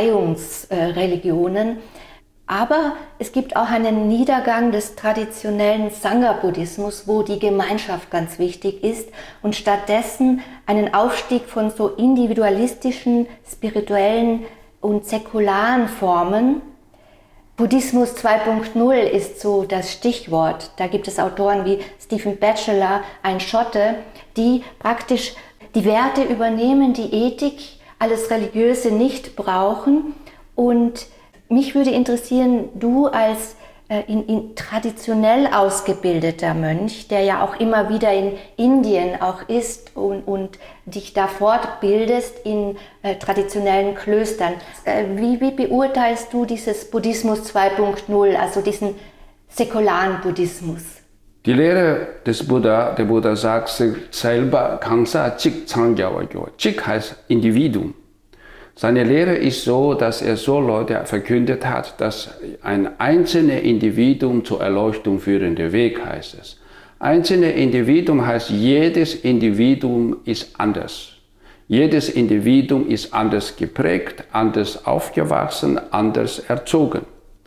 Befreiungsreligionen. Aber es gibt auch einen Niedergang des traditionellen Sangha-Buddhismus, wo die Gemeinschaft ganz wichtig ist, und stattdessen einen Aufstieg von so individualistischen, spirituellen und säkularen Formen. Buddhismus zwei Punkt null ist so das Stichwort. Da gibt es Autoren wie Stephen Batchelor, ein Schotte, die praktisch die Werte übernehmen, die Ethik, alles Religiöse nicht brauchen. Und mich würde interessieren, du als äh, in, in traditionell ausgebildeter Mönch, der ja auch immer wieder in Indien auch ist und, und dich da fortbildest in äh, traditionellen Klöstern. Äh, wie, wie beurteilst du dieses Buddhismus zwei Punkt null, also diesen säkularen Buddhismus? Die Lehre des Buddha, der Buddha sagt selber, Kansa Chik Changyawagyo. Chik heißt Individuum. Seine Lehre ist so, dass er so Leute verkündet hat, dass ein einzelnes Individuum zur Erleuchtung führende Weg heißt es. Einzelne Individuum heißt, jedes Individuum ist anders. Jedes Individuum ist anders geprägt, anders aufgewachsen, anders erzogen.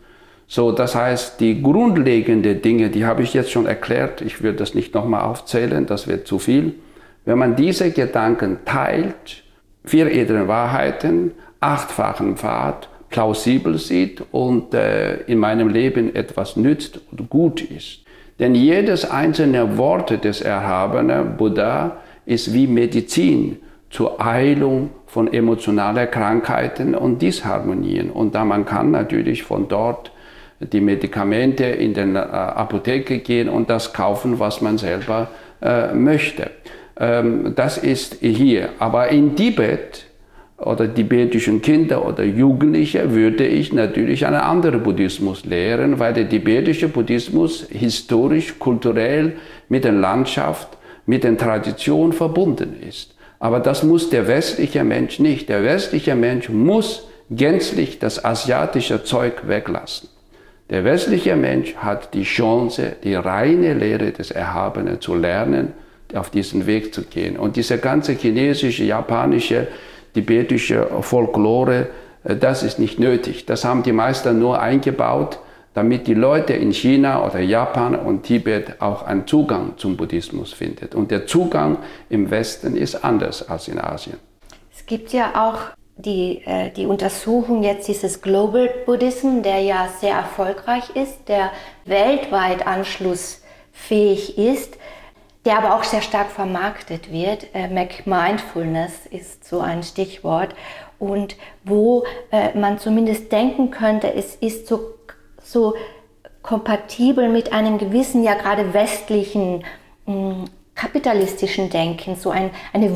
So, das heißt, die grundlegenden Dinge, die habe ich jetzt schon erklärt, ich würde das nicht nochmal aufzählen, das wird zu viel. Wenn man diese Gedanken teilt, vier edlen Wahrheiten, achtfachen Pfad, plausibel sieht und äh, in meinem Leben etwas nützt und gut ist. Denn jedes einzelne Wort des erhabenen Buddha ist wie Medizin zur Heilung von emotionalen Krankheiten und Disharmonien. Und da man kann natürlich von dort die Medikamente in den äh, Apotheke gehen und das kaufen, was man selber äh, möchte. Ähm, das ist hier. Aber in Tibet oder tibetischen Kinder oder Jugendliche würde ich natürlich einen anderen Buddhismus lehren, weil der tibetische Buddhismus historisch, kulturell mit der Landschaft, mit der Tradition verbunden ist. Aber das muss der westliche Mensch nicht. Der westliche Mensch muss gänzlich das asiatische Zeug weglassen. Der westliche Mensch hat die Chance, die reine Lehre des Erhabenen zu lernen, auf diesen Weg zu gehen. Und diese ganze chinesische, japanische, tibetische Folklore, das ist nicht nötig. Das haben die Meister nur eingebaut, damit die Leute in China oder Japan und Tibet auch einen Zugang zum Buddhismus finden. Und der Zugang im Westen ist anders als in Asien. Es gibt ja auch die, äh, die Untersuchung jetzt dieses Global Buddhism, der ja sehr erfolgreich ist, der weltweit anschlussfähig ist, der aber auch sehr stark vermarktet wird. Äh, McMindfulness ist so ein Stichwort. Und wo äh, man zumindest denken könnte, es ist so, so kompatibel mit einem gewissen, ja gerade westlichen, mh, kapitalistischen Denken, so ein, eine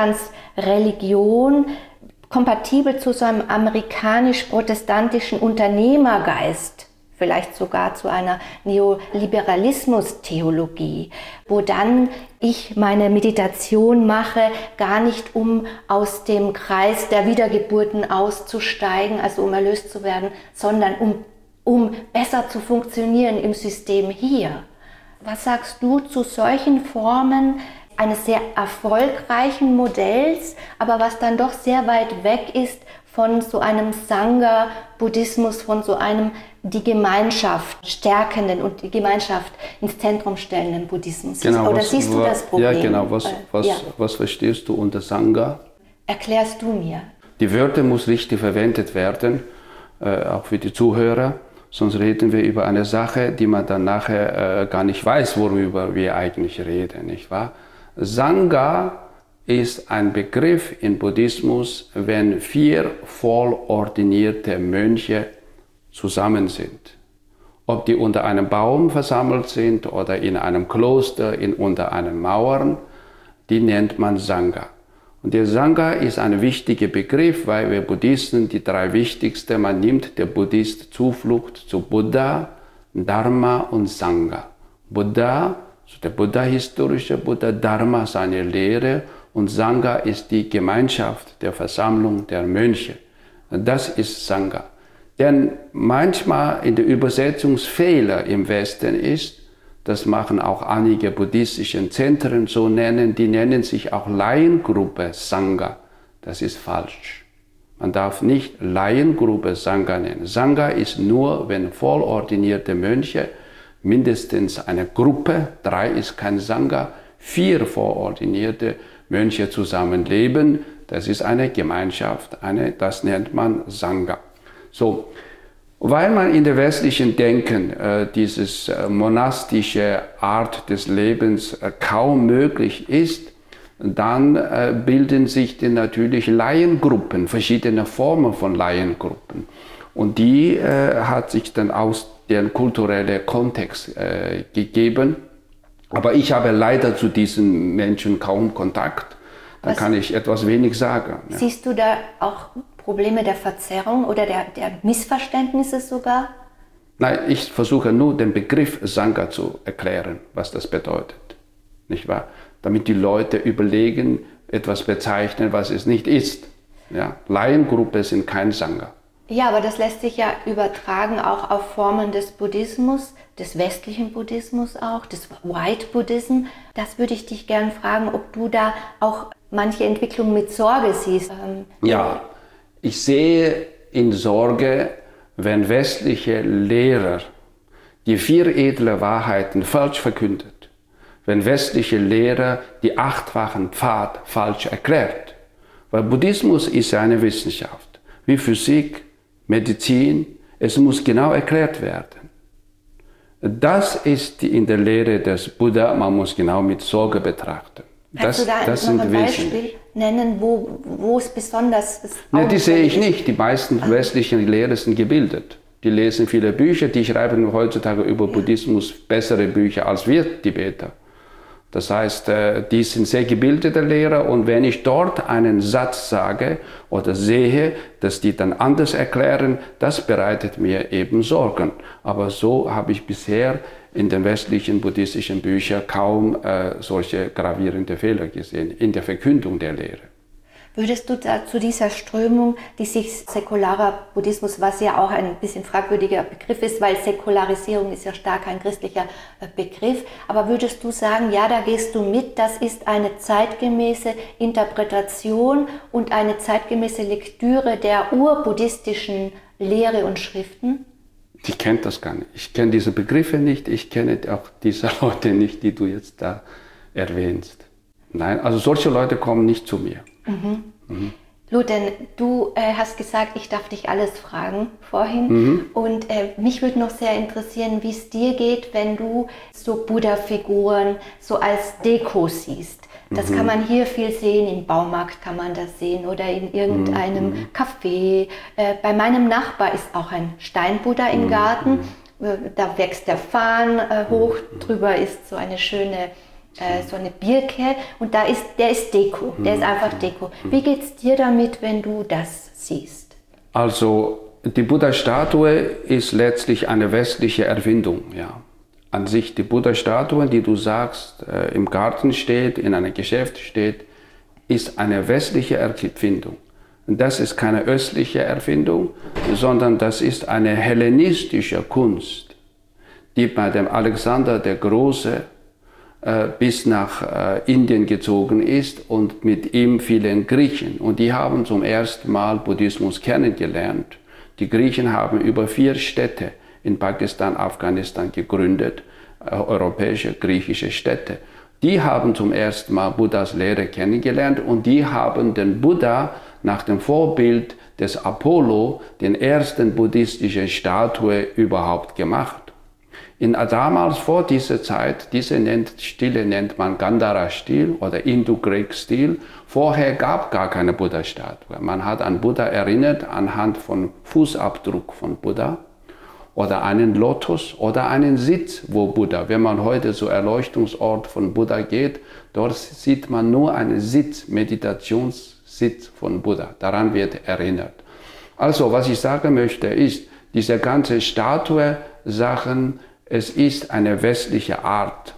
Wohlstandsreligion, kompatibel zu so einem amerikanisch-protestantischen Unternehmergeist, vielleicht sogar zu einer Neoliberalismus-Theologie, wo dann ich meine Meditation mache, gar nicht um aus dem Kreis der Wiedergeburten auszusteigen, also um erlöst zu werden, sondern um, um besser zu funktionieren im System hier. Was sagst du zu solchen Formen eines sehr erfolgreichen Modells, aber was dann doch sehr weit weg ist von so einem Sangha-Buddhismus, von so einem die Gemeinschaft stärkenden und die Gemeinschaft ins Zentrum stellenden Buddhismus? Genau, Oder was, siehst du das Problem? Ja, genau. Was, was, ja. was verstehst du unter Sangha? Erklärst du mir. Die Wörter müssen richtig verwendet werden, äh, auch für die Zuhörer. Sonst reden wir über eine Sache, die man dann nachher äh, gar nicht weiß, worüber wir eigentlich reden, nicht wahr? Sangha ist ein Begriff im Buddhismus, wenn vier vollordinierte Mönche zusammen sind. Ob die unter einem Baum versammelt sind oder in einem Kloster, in, unter einem Mauern, die nennt man Sangha. Und der Sangha ist ein wichtiger Begriff, weil wir Buddhisten die drei wichtigsten, man nimmt der Buddhist Zuflucht zu Buddha, Dharma und Sangha. Buddha, also der Buddha, historische Buddha, Dharma seine Lehre und Sangha ist die Gemeinschaft der Versammlung der Mönche. Das ist Sangha. Denn manchmal in der Übersetzungsfehler im Westen ist, das machen auch einige buddhistische Zentren so nennen, die nennen sich auch Laiengruppe Sangha. Das ist falsch. Man darf nicht Laiengruppe Sangha nennen. Sangha ist nur, wenn vollordinierte Mönche, mindestens eine Gruppe, drei ist kein Sangha, vier vollordinierte Mönche zusammenleben. Das ist eine Gemeinschaft, eine, das nennt man Sangha. So, weil man in der westlichen Denken äh, dieses äh, monastische Art des Lebens äh, kaum möglich ist, dann äh, bilden sich dann natürlich Laiengruppen, verschiedene Formen von Laiengruppen. Und die äh, hat sich dann aus dem kulturellen Kontext äh, gegeben. Aber ich habe leider zu diesen Menschen kaum Kontakt. Da kann ich etwas wenig sagen. Ja. Siehst du da auch Probleme der Verzerrung oder der, der Missverständnisse sogar? Nein, ich versuche nur den Begriff Sangha zu erklären, was das bedeutet, nicht wahr? Damit die Leute überlegen, etwas bezeichnen, was es nicht ist. Ja? Laiengruppe sind kein Sangha. Ja, aber das lässt sich ja übertragen auch auf Formen des Buddhismus, des westlichen Buddhismus auch, des White Buddhism. Das würde ich dich gerne fragen, ob du da auch manche Entwicklungen mit Sorge siehst. Ähm, ja, ich sehe in Sorge, wenn westliche Lehrer die vier edle Wahrheiten falsch verkündet, wenn westliche Lehrer die achtfachen Pfad falsch erklärt. Weil Buddhismus ist eine Wissenschaft, wie Physik, Medizin, es muss genau erklärt werden. Das ist in der Lehre des Buddha, man muss genau mit Sorge betrachten. Kannst das, du da das noch sind ein Wesen. Beispiel nennen, wo, wo es besonders ist? Ne, die sehe ich nicht. Die meisten westlichen Lehrer sind gebildet. Die lesen viele Bücher, die schreiben heutzutage über Buddhismus bessere Bücher als wir Tibeter. Das heißt, die sind sehr gebildete Lehrer und wenn ich dort einen Satz sage oder sehe, dass die dann anders erklären, das bereitet mir eben Sorgen. Aber so habe ich bisher in den westlichen buddhistischen Büchern kaum äh, solche gravierende Fehler gesehen in der Verkündung der Lehre. Würdest du da zu dieser Strömung, die sich säkularer Buddhismus, was ja auch ein bisschen fragwürdiger Begriff ist, weil Säkularisierung ist ja stark ein christlicher Begriff, aber würdest du sagen, ja, da gehst du mit, das ist eine zeitgemäße Interpretation und eine zeitgemäße Lektüre der urbuddhistischen Lehre und Schriften? Ich kenne das gar nicht. Ich kenne diese Begriffe nicht, ich kenne auch diese Leute nicht, die du jetzt da erwähnst. Nein, also solche Leute kommen nicht zu mir. Mhm. Mhm. Luten, du äh, hast gesagt, ich darf dich alles fragen vorhin. Mhm. Und äh, mich würde noch sehr interessieren, wie es dir geht, wenn du so Buddha-Figuren so als Deko siehst. Das mhm. kann man hier viel sehen, im Baumarkt kann man das sehen oder in irgendeinem mhm. Café. Äh, bei meinem Nachbar ist auch ein Stein-Buddha im Garten. Mhm. Da wächst der Farn äh, hoch, drüber ist so eine schöne so eine Birke und da ist, der ist Deko, der ist einfach Deko. Wie geht's dir damit, wenn du das siehst? Also die Buddha-Statue ist letztlich eine westliche Erfindung. Ja. An sich die Buddha-Statue, die du sagst, äh, im Garten steht, in einem Geschäft steht, ist eine westliche Erfindung. Und das ist keine östliche Erfindung, sondern das ist eine hellenistische Kunst, die bei dem Alexander der Große bis nach Indien gezogen ist und mit ihm vielen Griechen. Und die haben zum ersten Mal Buddhismus kennengelernt. Die Griechen haben über vier Städte in Pakistan, Afghanistan gegründet, europäische, griechische Städte. Die haben zum ersten Mal Buddhas Lehre kennengelernt und die haben den Buddha nach dem Vorbild des Apollo, den ersten buddhistischen Statue überhaupt gemacht. In, damals vor dieser Zeit, diese nennt, Stile nennt man Gandhara-Stil oder Indo-Greek-Stil. Vorher gab es gar keine Buddha-Statue. Man hat an Buddha erinnert anhand von Fußabdruck von Buddha oder einen Lotus oder einen Sitz, wo Buddha, wenn man heute zu Erleuchtungsort von Buddha geht, dort sieht man nur einen Sitz, Meditationssitz von Buddha. Daran wird erinnert. Also, was ich sagen möchte, ist, diese ganze Statue-Sachen, es ist eine westliche Art,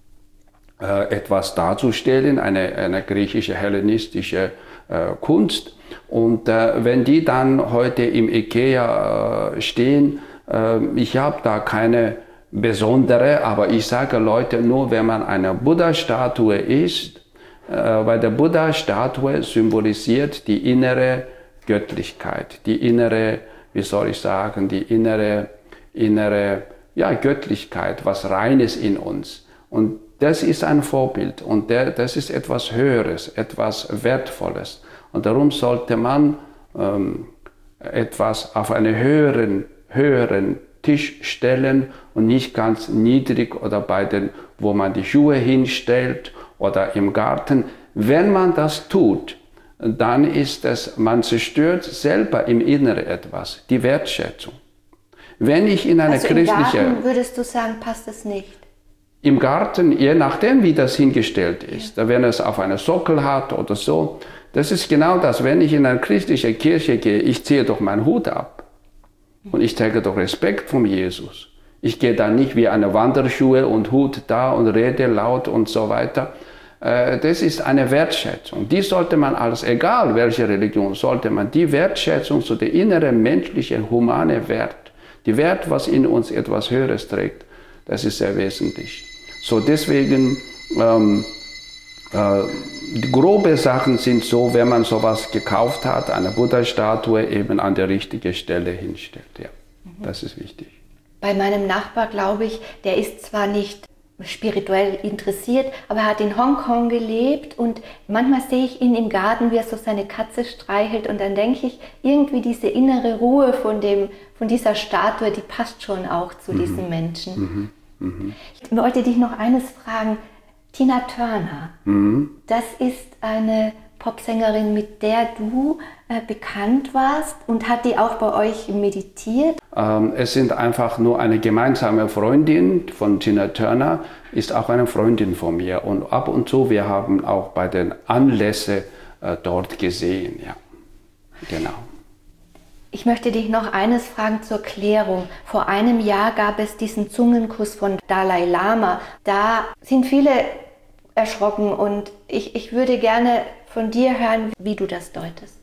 äh, etwas darzustellen, eine, eine griechische, hellenistische äh, Kunst. Und äh, wenn die dann heute im Ikea äh, stehen, äh, ich habe da keine besondere, aber ich sage Leute, nur wenn man eine Buddha-Statue ist, äh, weil der Buddha-Statue symbolisiert die innere Göttlichkeit, die innere, wie soll ich sagen, die innere, innere ja, Göttlichkeit, was Reines in uns. Und das ist ein Vorbild und der, das ist etwas Höheres, etwas Wertvolles. Und darum sollte man ähm, etwas auf einen höheren, höheren Tisch stellen und nicht ganz niedrig oder bei den, wo man die Schuhe hinstellt oder im Garten. Wenn man das tut, dann ist es, man zerstört selber im Inneren etwas, die Wertschätzung. Wenn ich in eine also christliche... im Garten würdest du sagen, passt es nicht? Im Garten, je nachdem, wie das hingestellt ist, ja. Wenn es auf einen Sockel hat oder so, das ist genau das. Wenn ich in eine christliche Kirche gehe, ich ziehe doch meinen Hut ab und ich zeige doch Respekt vom Jesus. Ich gehe da nicht wie eine Wanderschuhe und Hut da und rede laut und so weiter. äh, das ist eine Wertschätzung. Die sollte man als, egal welche Religion, sollte man die Wertschätzung, so der innere menschliche, humane Wert, die Wert, was in uns etwas Höheres trägt, das ist sehr wesentlich. So deswegen, ähm, äh, die grobe Sachen sind so, wenn man sowas gekauft hat, eine Buddha-Statue eben an der richtigen Stelle hinstellt. Ja, mhm. Das ist wichtig. Bei meinem Nachbar, glaube ich, der ist zwar nicht spirituell interessiert, aber er hat in Hongkong gelebt und manchmal sehe ich ihn im Garten, wie er so seine Katze streichelt und dann denke ich, irgendwie diese innere Ruhe von, dem, von dieser Statue, die passt schon auch zu mhm. diesen Menschen. Mhm. Mhm. Ich wollte dich noch eines fragen, Tina Turner, mhm. das ist eine Popsängerin, mit der du äh, bekannt warst und hat die auch bei euch meditiert? Ähm, es sind einfach nur eine gemeinsame Freundin von Tina Turner, ist auch eine Freundin von mir und ab und zu, wir haben auch bei den Anlässen äh, dort gesehen, ja, genau. Ich möchte dich noch eines fragen zur Klärung. Vor einem Jahr gab es diesen Zungenkuss von Dalai Lama. Da sind viele erschrocken und ich, ich würde gerne von dir hören, wie du das deutest.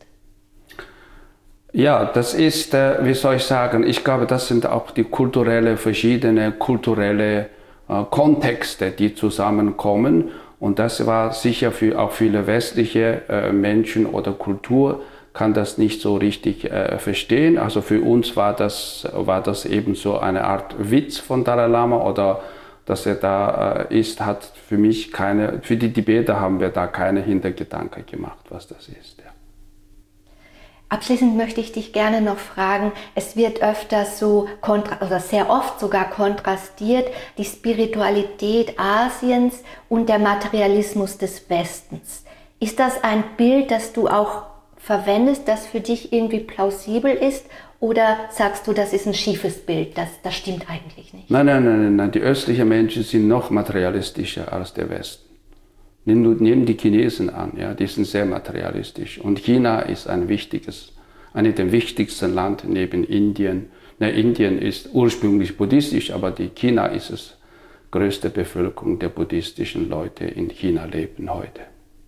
Ja, das ist, äh, wie soll ich sagen, ich glaube, das sind auch die kulturelle, verschiedene kulturelle äh, Kontexte, die zusammenkommen. Und das war sicher für auch viele westliche äh, Menschen oder Kultur, kann das nicht so richtig äh, verstehen. Also für uns war das, war das eben so eine Art Witz von Dalai Lama oder dass er da äh, ist, hat für mich keine, für die Tibeter haben wir da keine Hintergedanken gemacht, was das ist. Ja. Abschließend möchte ich dich gerne noch fragen, es wird öfter so, kontra- oder sehr oft sogar kontrastiert, die Spiritualität Asiens und der Materialismus des Westens. Ist das ein Bild, das du auch verwendest, das für dich irgendwie plausibel ist? Oder sagst du, das ist ein schiefes Bild, das, das stimmt eigentlich nicht? Nein, nein, nein, nein, die östlichen Menschen sind noch materialistischer als der Westen. Nimm, nimm die Chinesen an, ja, die sind sehr materialistisch. Und China ist ein wichtiges, eine der wichtigsten Länder neben Indien. Na, Indien ist ursprünglich buddhistisch, aber die China ist es größte Bevölkerung der buddhistischen Leute in China leben heute.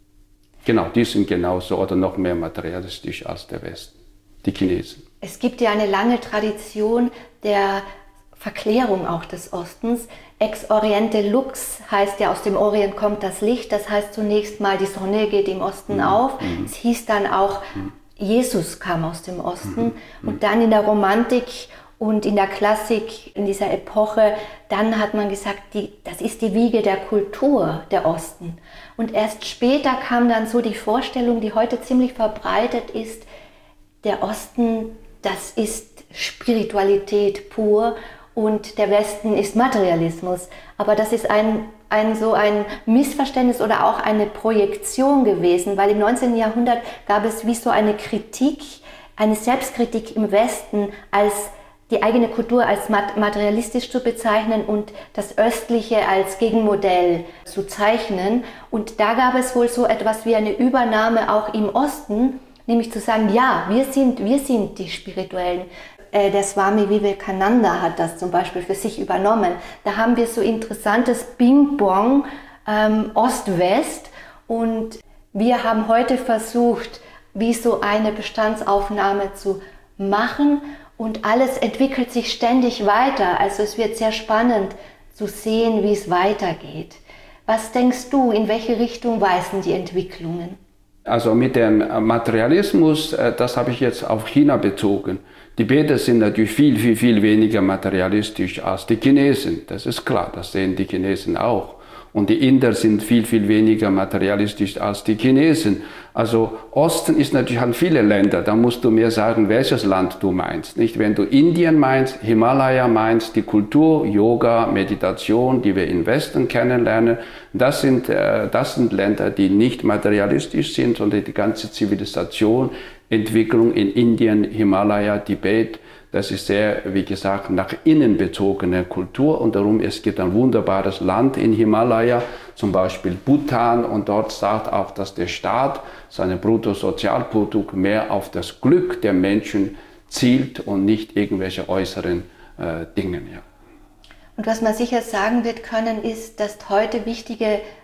Genau, die sind genauso oder noch mehr materialistisch als der Westen, die Chinesen. Es gibt ja eine lange Tradition der Verklärung auch des Ostens. Ex Oriente Lux heißt ja, aus dem Orient kommt das Licht. Das heißt zunächst mal, die Sonne geht im Osten mhm. auf. Mhm. Es hieß dann auch, mhm. Jesus kam aus dem Osten. Mhm. Und dann in der Romantik und in der Klassik, in dieser Epoche, dann hat man gesagt, die, das ist die Wiege der Kultur, der Osten. Und erst später kam dann so die Vorstellung, die heute ziemlich verbreitet ist, der Osten, das ist Spiritualität pur und der Westen ist Materialismus. Aber das ist ein, ein, so ein Missverständnis oder auch eine Projektion gewesen, weil im neunzehnten Jahrhundert gab es wie so eine Kritik, eine Selbstkritik im Westen, als die eigene Kultur als materialistisch zu bezeichnen und das Östliche als Gegenmodell zu zeichnen. Und da gab es wohl so etwas wie eine Übernahme auch im Osten, nämlich zu sagen, ja, wir sind, wir sind die Spirituellen. Äh, der Swami Vivekananda hat das zum Beispiel für sich übernommen. Da haben wir so interessantes Ping-Pong, ähm, Ost-West. Und wir haben heute versucht, wie so eine Bestandsaufnahme zu machen. Und alles entwickelt sich ständig weiter. Also es wird sehr spannend zu sehen, wie es weitergeht. Was denkst du, in welche Richtung weisen die Entwicklungen? Also mit dem Materialismus, das habe ich jetzt auf China bezogen. Die Tibeter sind natürlich viel, viel, viel weniger materialistisch als die Chinesen. Das ist klar, das sehen die Chinesen auch. Und die Inder sind viel, viel weniger materialistisch als die Chinesen. Also Osten ist natürlich an viele Länder. Da musst du mir sagen, welches Land du meinst. Nicht, wenn du Indien meinst, Himalaya meinst, die Kultur, Yoga, Meditation, die wir im Westen kennenlernen, das sind, äh, das sind Länder, die nicht materialistisch sind, sondern die ganze Zivilisation, Entwicklung in Indien, Himalaya, Tibet, das ist sehr, wie gesagt, nach innen bezogene Kultur und darum, es gibt ein wunderbares Land in Himalaya, zum Beispiel Bhutan, und dort sagt auch, dass der Staat sein Bruttosozialprodukt mehr auf das Glück der Menschen zielt und nicht irgendwelche äußeren äh, Dinge. Ja. Und was man sicher sagen wird können, ist, dass heute wichtige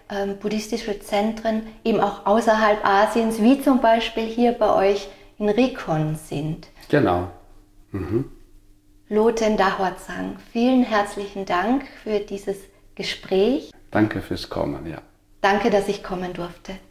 ähm, buddhistische Zentren eben auch außerhalb Asiens, wie zum Beispiel hier bei euch in Rikon sind. Genau. Mhm. Loten Dahorzang, vielen herzlichen Dank für dieses Gespräch. Danke fürs Kommen, ja. Danke, dass ich kommen durfte.